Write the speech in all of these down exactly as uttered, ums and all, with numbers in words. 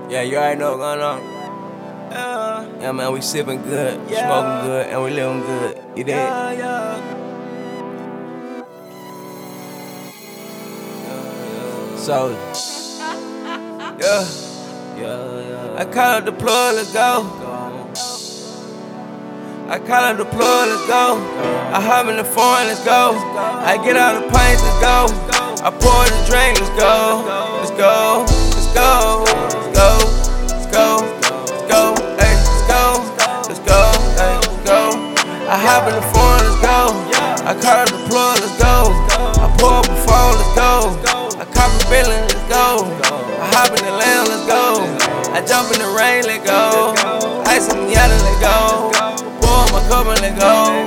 Yeah, you already know what's going on. Yeah, yeah man, we sipping good, yeah. Smoking good, and we living good. You dig? Yeah, yeah. So, yeah, yeah, yeah. I call up the plug, let's go. I call up the plug, let's go. I hop in the foreign, let's go. I get out the pints, let's go. I pour the drink, let's go. Let's go, let's go, let's go, let's go, let's go, hey, let's go, let's go, hey, let's go. I hop in the foreign, let's go. I call up the plug, let's go. I pour up a phone, let's go. I cop a billion, let's go. I hop in the lamb, let's go. I jump in the rain, let go. Ice on the yacht, let go. Pour my cup and let go.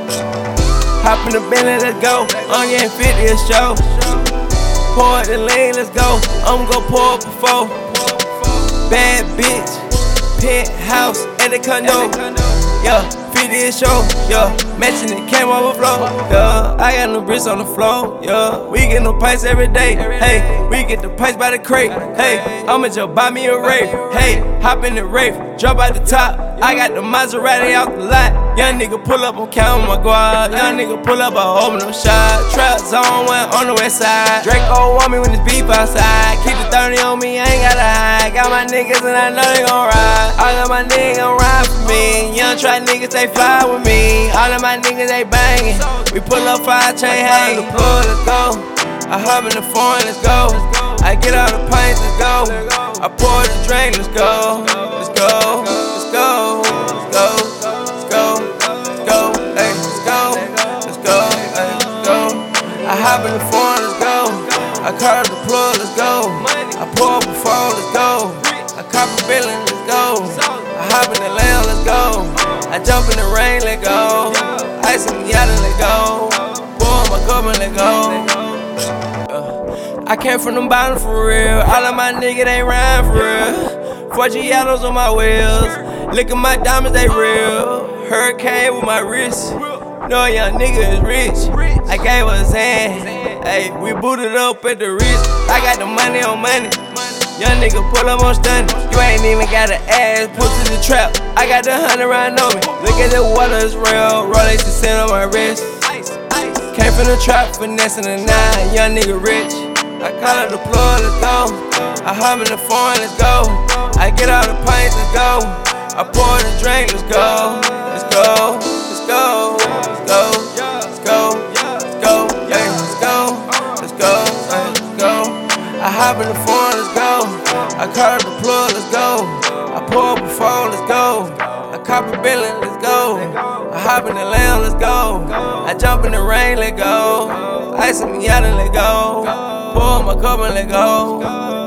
Hop in the Bentley, let's go. I'm getting fifty a show. Pour the lane, let's go. I'm gon' pour up a four. Bad bitch, penthouse at the condo. Yeah, fifty a show. Yeah, matching the came overflow. Yeah, I got no bricks on the floor. Yeah, we get no pints every day. Hey, we get the pints by the crate. Hey, I'ma just buy me a Wraith. Hey, hop in the Wraith, drop out the top. I got the Maserati out the lot. Young nigga pull up, I'm counting my guap. Young nigga pull up, I open them shot. Trap zone went on the west side. Draco want me when it's beef outside. Keep the thirty on me, I ain't gotta hide. Got my niggas and I know they gon' ride. All of my niggas gon' ride for me. Young try niggas, they fly with me. All of my niggas, they bangin'. We pull up five chain hangin'. Let's go. I hop in the foreign, let's go. I get all the pints, let's go. I pour the drink, let's go. Let's go, let's go, let's go, let's go, let's go, hey, let's go, let's go, hey, let's go. I hop in the foreign, let's go. I call up the plug, let's go. I pour up a phone, let's go. I cop a billion, let's go. I hop in the lamb, let's go. I jump in the rain, let go. Ice on the yacht, let go. Pour my cup and let go. I came from the bottom for real. All of my niggas, they rhyme for real. Four Giottos on my wheels. Look at my diamonds, they real. Hurricane with my wrist. No young nigga is rich. I gave her his hand. Hey, we booted up at the wrist. I got the money on money. Young nigga pull up on stunning. You ain't even got an ass, put to the trap. I got the hundred round on me. Look at the water, it's real. Rolex is sitting on my wrist. Came from the trap, finessing the nine. Young nigga rich. I call up the plug, let's go. I hop in the foreign, let's go. I get all the pints, let's go. I pour the drink, let's go. Let's go, let's go, let's go, let's go, let's go, yeah, let's go, let's go, let's go. I hop in the foreign, let's go. I call up the plug, let's go. I pour up a phone, let's go. I cop a billion, let's go. I hop in the lamb, let's go. I jump in the rain, let go. Ice on me yacht and let go. Pour my cup and let go.